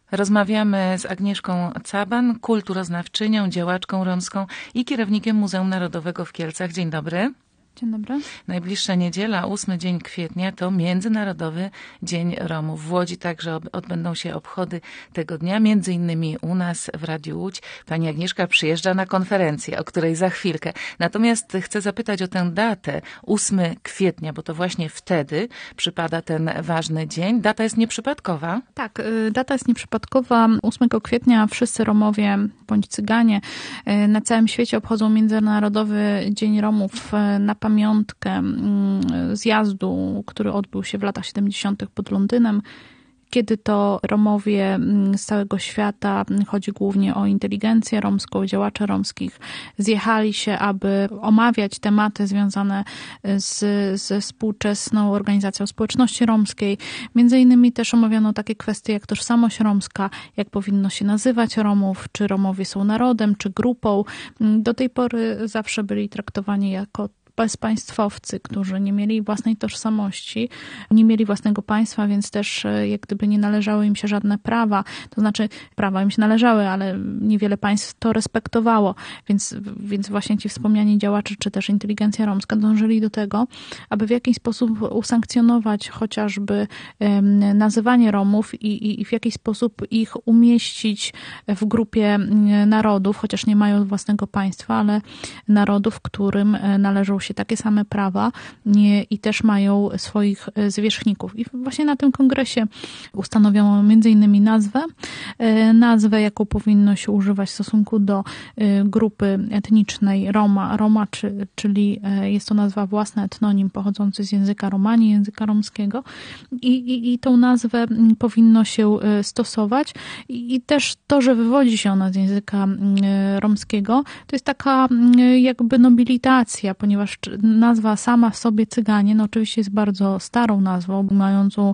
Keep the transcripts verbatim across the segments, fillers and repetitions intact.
Rozmawiamy z Agnieszką Caban, kulturoznawczynią, działaczką romską i kierownikiem Muzeum Narodowego w Kielcach. Dzień dobry. Dzień dobry. Najbliższa niedziela, ósmy dzień kwietnia, to Międzynarodowy Dzień Romów. W Łodzi także odbędą się obchody tego dnia, między innymi u nas w Radiu Łódź. Pani Agnieszka przyjeżdża na konferencję, o której za chwilkę. Natomiast chcę zapytać o tę datę, ósmego kwietnia, bo to właśnie wtedy przypada ten ważny dzień. Data jest nieprzypadkowa? Tak, data jest nieprzypadkowa. ósmego kwietnia wszyscy Romowie bądź Cyganie na całym świecie obchodzą Międzynarodowy Dzień Romów na pamiątkę zjazdu, który odbył się w latach siedemdziesiątych pod Londynem, kiedy to Romowie z całego świata, chodzi głównie o inteligencję romską, działaczy romskich, zjechali się, aby omawiać tematy związane z, ze współczesną organizacją społeczności romskiej. Między innymi też omawiano takie kwestie jak tożsamość romska, jak powinno się nazywać Romów, czy Romowie są narodem, czy grupą. Do tej pory zawsze byli traktowani jako bezpaństwowcy, którzy nie mieli własnej tożsamości, nie mieli własnego państwa, więc też jak gdyby nie należały im się żadne prawa. To znaczy prawa im się należały, ale niewiele państw to respektowało. Więc, więc właśnie ci wspomniani działacze, czy też inteligencja romska dążyli do tego, aby w jakiś sposób usankcjonować chociażby um, nazywanie Romów i, i, i w jakiś sposób ich umieścić w grupie narodów, chociaż nie mają własnego państwa, ale narodów, którym należą się takie same prawa i też mają swoich zwierzchników. I właśnie na tym kongresie ustanowiono między innymi nazwę, nazwę, jaką powinno się używać w stosunku do grupy etnicznej Roma, Roma czy, czyli jest to nazwa własna, etnonim pochodzący z języka Romani, języka romskiego i, i, i tą nazwę powinno się stosować i, i też to, że wywodzi się ona z języka romskiego, to jest taka jakby nobilitacja, ponieważ nazwa sama w sobie Cyganie, no oczywiście jest bardzo starą nazwą, mającą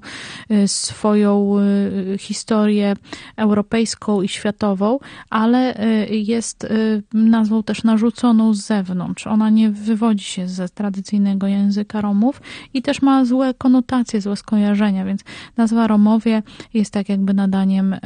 swoją historię europejską i światową, ale jest nazwą też narzuconą z zewnątrz. Ona nie wywodzi się ze tradycyjnego języka Romów i też ma złe konotacje, złe skojarzenia, więc nazwa Romowie jest tak jakby nadaniem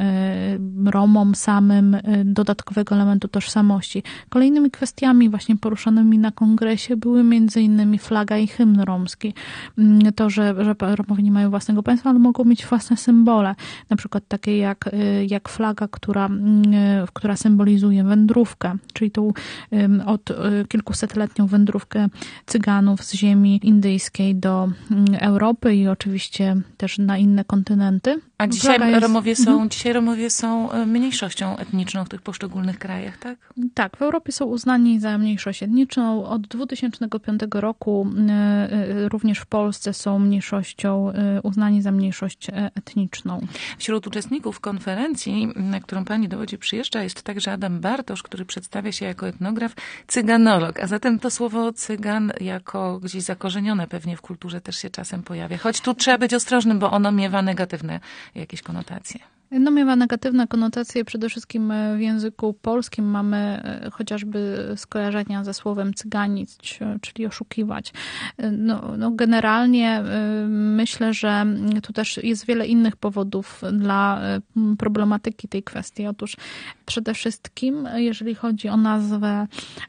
Romom samym dodatkowego elementu tożsamości. Kolejnymi kwestiami właśnie poruszanymi na kongresie były między innymi flaga i hymn romski. To, że, że Romowie nie mają własnego państwa, ale mogą mieć własne symbole. Na przykład takie jak, jak flaga, która, która symbolizuje wędrówkę, czyli tą od kilkusetletnią wędrówkę Cyganów z ziemi indyjskiej do Europy i oczywiście też na inne kontynenty. A dzisiaj jest... Romowie są, mhm. dzisiaj Romowie są mniejszością etniczną w tych poszczególnych krajach, tak? Tak, w Europie są uznani za mniejszość etniczną. Od dwa tysiące piątego roku również w Polsce są mniejszością, uznani za mniejszość etniczną. Wśród uczestników konferencji, na którą pani do Łodzi przyjeżdża, jest także Adam Bartosz, który przedstawia się jako etnograf, cyganolog. A zatem to słowo cygan jako gdzieś zakorzenione pewnie w kulturze też się czasem pojawia. Choć tu trzeba być ostrożnym, bo ono miewa negatywne jakieś konotacje. No miewa negatywne konotacje. Przede wszystkim w języku polskim mamy chociażby skojarzenia ze słowem cyganić, czyli oszukiwać. No, no generalnie myślę, że tu też jest wiele innych powodów dla problematyki tej kwestii. Otóż przede wszystkim, jeżeli chodzi o nazwę,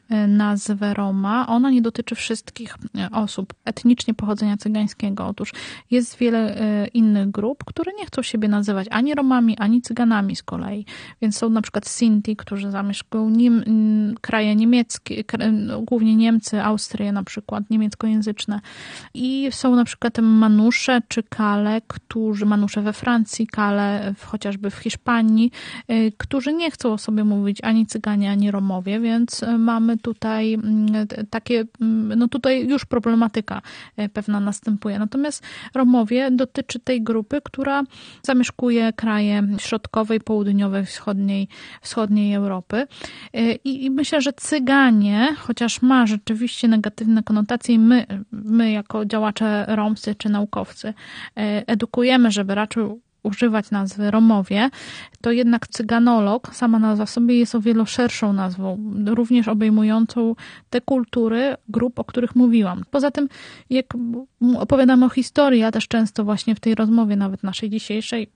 nazwę Roma, ona nie dotyczy wszystkich osób etnicznie pochodzenia cygańskiego. Otóż jest wiele innych grup, które nie chcą siebie nazywać ani Romami, ani Cyganami z kolei. Więc są na przykład Sinti, którzy zamieszkują Niem, kraje niemieckie, głównie Niemcy, Austrię na przykład, niemieckojęzyczne. I są na przykład Manusze czy Kale, którzy, Manusze we Francji, Kale w, chociażby w Hiszpanii, którzy nie chcą o sobie mówić ani Cyganie, ani Romowie, więc mamy tutaj takie, no tutaj już problematyka pewna następuje. Natomiast Romowie dotyczy tej grupy, która zamieszkuje kraje środkowej, południowej, wschodniej, wschodniej Europy. I, I myślę, że Cyganie, chociaż ma rzeczywiście negatywne konotacje, my, my jako działacze romscy czy naukowcy edukujemy, żeby raczej używać nazwy Romowie, to jednak cyganolog, sama nazwa sobie jest o wiele szerszą nazwą, również obejmującą te kultury grup, o których mówiłam. Poza tym, jak opowiadamy o historii, ja też często właśnie w tej rozmowie, nawet naszej dzisiejszej,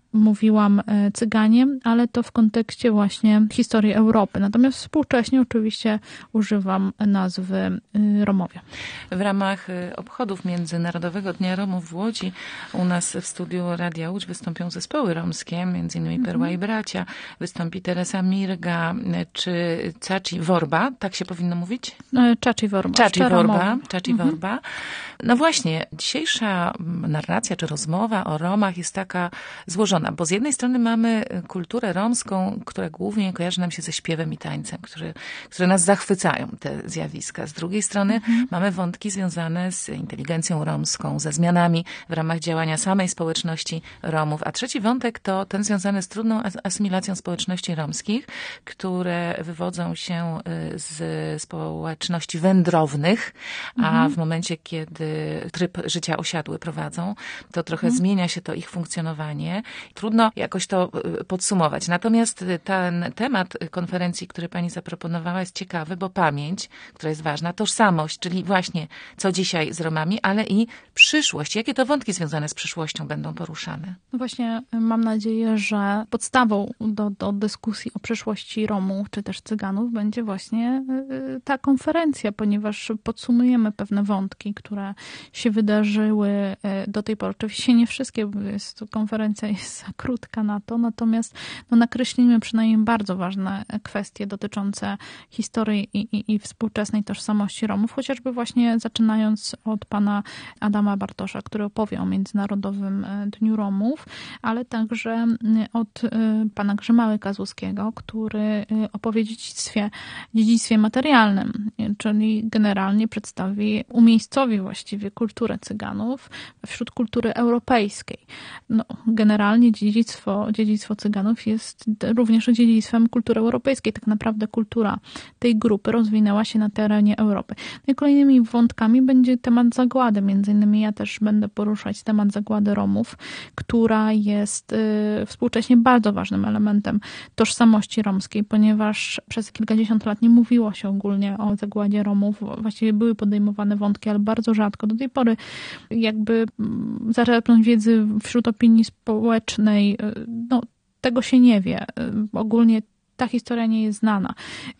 mówiłam Cyganie, ale to w kontekście właśnie historii Europy. Natomiast współcześnie oczywiście używam nazwy Romowie. W ramach obchodów Międzynarodowego Dnia Romów w Łodzi u nas w studiu Radia Łódź wystąpią zespoły romskie, między innymi Perła i Bracia, wystąpi Teresa Mirga czy Czaci Worba, tak się powinno mówić? Czaci Worba. Czaci Worba. Czaci mhm. Worba. No właśnie, dzisiejsza narracja czy rozmowa o Romach jest taka złożona, bo z jednej strony mamy kulturę romską, która głównie kojarzy nam się ze śpiewem i tańcem, które, które nas zachwycają, te zjawiska. Z drugiej strony mhm. mamy wątki związane z inteligencją romską, ze zmianami w ramach działania samej społeczności Romów. A trzeci wątek to ten związany z trudną asymilacją społeczności romskich, które wywodzą się z społeczności wędrownych, a mhm. w momencie, kiedy tryb życia osiadły prowadzą, to trochę mhm. zmienia się to ich funkcjonowanie. Trudno jakoś to podsumować. Natomiast ten temat konferencji, który pani zaproponowała, jest ciekawy, bo pamięć, która jest ważna, tożsamość, czyli właśnie co dzisiaj z Romami, ale i przyszłość. Jakie to wątki związane z przyszłością będą poruszane? No właśnie mam nadzieję, że podstawą do, do dyskusji o przyszłości Romów, czy też Cyganów będzie właśnie ta konferencja, ponieważ podsumujemy pewne wątki, które się wydarzyły do tej pory. Oczywiście nie wszystkie, bo jest, konferencja jest za krótka na to, natomiast no, nakreślimy przynajmniej bardzo ważne kwestie dotyczące historii i, i, i współczesnej tożsamości Romów, chociażby właśnie zaczynając od pana Adama Bartosza, który opowie o Międzynarodowym Dniu Romów, ale także od pana Grzymały Kazłuskiego, który opowie o dziedzictwie, dziedzictwie materialnym, czyli generalnie przedstawi, umiejscowi właściwie kulturę Cyganów wśród kultury europejskiej. No, generalnie dziedzictwo, dziedzictwo Cyganów jest również dziedzictwem kultury europejskiej. Tak naprawdę kultura tej grupy rozwinęła się na terenie Europy. No i kolejnymi wątkami będzie temat zagłady. Między innymi ja też będę poruszać temat zagłady Romów, która jest y, współcześnie bardzo ważnym elementem tożsamości romskiej, ponieważ przez kilkadziesiąt lat nie mówiło się ogólnie o zagładzie Romów. Właściwie były podejmowane wątki, ale bardzo rzadko. Do tej pory jakby zaczerpnąć wiedzy wśród opinii społecznej, no tego się nie wie. Ogólnie ta historia nie jest znana.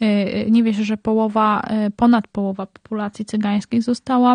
Nie wie się, że połowa, ponad połowa populacji cygańskiej została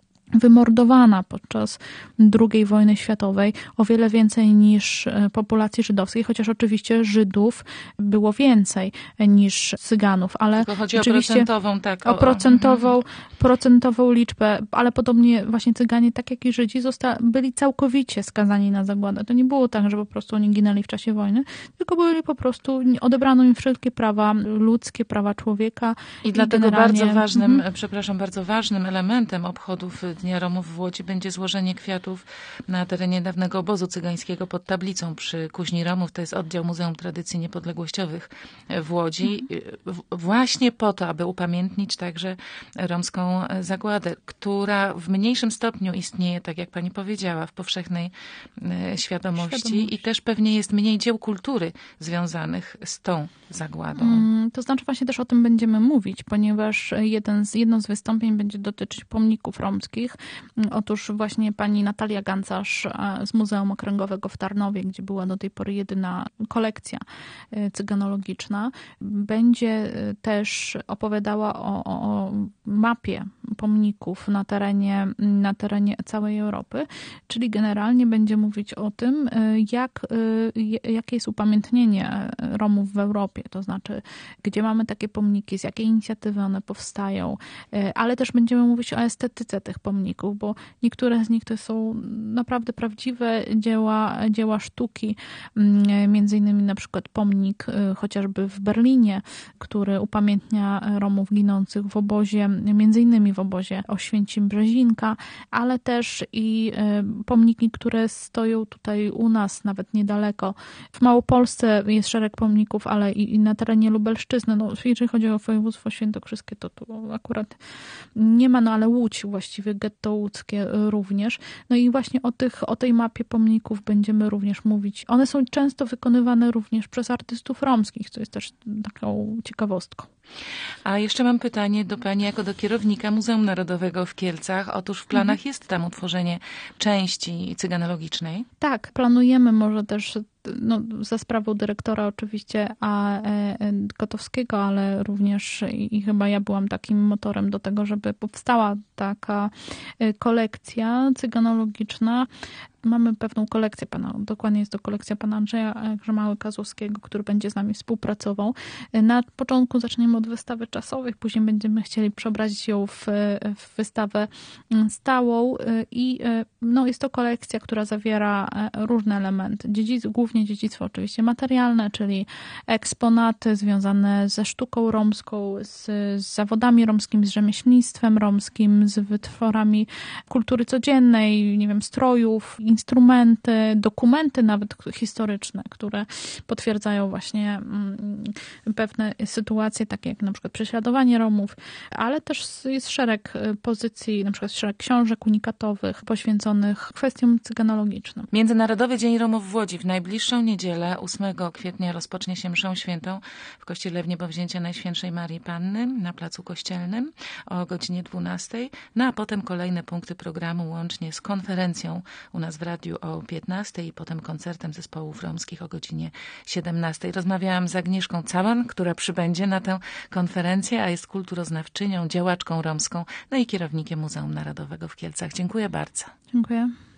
wymordowana podczas drugiej wojny światowej, o wiele więcej niż populacji żydowskiej, chociaż oczywiście Żydów było więcej niż Cyganów, ale tylko chodzi o procentową, tak. O, o procentową, mhm. procentową liczbę, ale podobnie właśnie Cyganie, tak jak i Żydzi, zosta- byli całkowicie skazani na zagładę. To nie było tak, że po prostu oni ginęli w czasie wojny, tylko byli po prostu, odebrano im wszelkie prawa ludzkie, prawa człowieka. I, i dlatego generalnie... bardzo ważnym, mhm. przepraszam, bardzo ważnym elementem obchodów Dnia Romów w Łodzi będzie złożenie kwiatów na terenie dawnego obozu cygańskiego pod tablicą przy Kuźni Romów. To jest oddział Muzeum Tradycji Niepodległościowych w Łodzi. W, właśnie po to, aby upamiętnić także romską zagładę, która w mniejszym stopniu istnieje, tak jak pani powiedziała, w powszechnej świadomości, świadomości. I też pewnie jest mniej dzieł kultury związanych z tą zagładą. Mm, to znaczy właśnie też o tym będziemy mówić, ponieważ jeden z, jedno z wystąpień będzie dotyczyć pomników romskich. Otóż właśnie pani Natalia Gancarz z Muzeum Okręgowego w Tarnowie, gdzie była do tej pory jedyna kolekcja cyganologiczna, będzie też opowiadała o, o mapie pomników na terenie, na terenie całej Europy, czyli generalnie będzie mówić o tym, jak, jakie jest upamiętnienie Romów w Europie, to znaczy, gdzie mamy takie pomniki, z jakiej inicjatywy one powstają, ale też będziemy mówić o estetyce tych pomników, bo niektóre z nich to są naprawdę prawdziwe dzieła, dzieła sztuki, między innymi na przykład pomnik chociażby w Berlinie, który upamiętnia Romów ginących w obozie, między innymi w obozie Oświęcim-Brzezinka, ale też i pomniki, które stoją tutaj u nas, nawet niedaleko. W Małopolsce jest szereg pomników, ale i, i na terenie Lubelszczyzny. No, jeżeli chodzi o województwo świętokrzyskie, to tu akurat nie ma, no ale Łódź właściwie, getto łódzkie również. No i właśnie o, tych, o tej mapie pomników będziemy również mówić. One są często wykonywane również przez artystów romskich, co jest też taką ciekawostką. A jeszcze mam pytanie do pani jako do kierownika Muzeum Narodowego w Kielcach. Otóż w planach mhm. jest tam utworzenie części cyganologicznej. Tak, planujemy może też no, za sprawą dyrektora oczywiście A. Kotowskiego, ale również i, i chyba ja byłam takim motorem do tego, żeby powstała taka kolekcja cyganologiczna. Mamy pewną kolekcję pana, dokładnie jest to kolekcja pana Andrzeja Grzemały-Kazłowskiego, który będzie z nami współpracował. Na początku zaczniemy od wystawy czasowych, później będziemy chcieli przeobrazić ją w, w wystawę stałą i no, jest to kolekcja, która zawiera różne elementy. Dziedzic, głównie dziedzictwo oczywiście materialne, czyli eksponaty związane ze sztuką romską, z, z zawodami romskimi, z rzemieślnictwem romskim, z wytworami kultury codziennej, nie wiem, strojów, instrumenty, dokumenty nawet historyczne, które potwierdzają właśnie pewne sytuacje, takie jak na przykład prześladowanie Romów, ale też jest szereg pozycji, na przykład szereg książek unikatowych poświęconych kwestiom cyganologicznym. Międzynarodowy Dzień Romów w Łodzi w najbliższą niedzielę, ósmego kwietnia, rozpocznie się mszą świętą w kościele w Niebowzięcia Najświętszej Marii Panny na Placu Kościelnym o godzinie dwunastej, no a potem kolejne punkty programu łącznie z konferencją u nas w radiu o piętnastej i potem koncertem zespołów romskich o godzinie siedemnastej. Rozmawiałam z Agnieszką Caban, która przybędzie na tę konferencję, a jest kulturoznawczynią, działaczką romską, no i kierownikiem Muzeum Narodowego w Kielcach. Dziękuję bardzo. Dziękuję.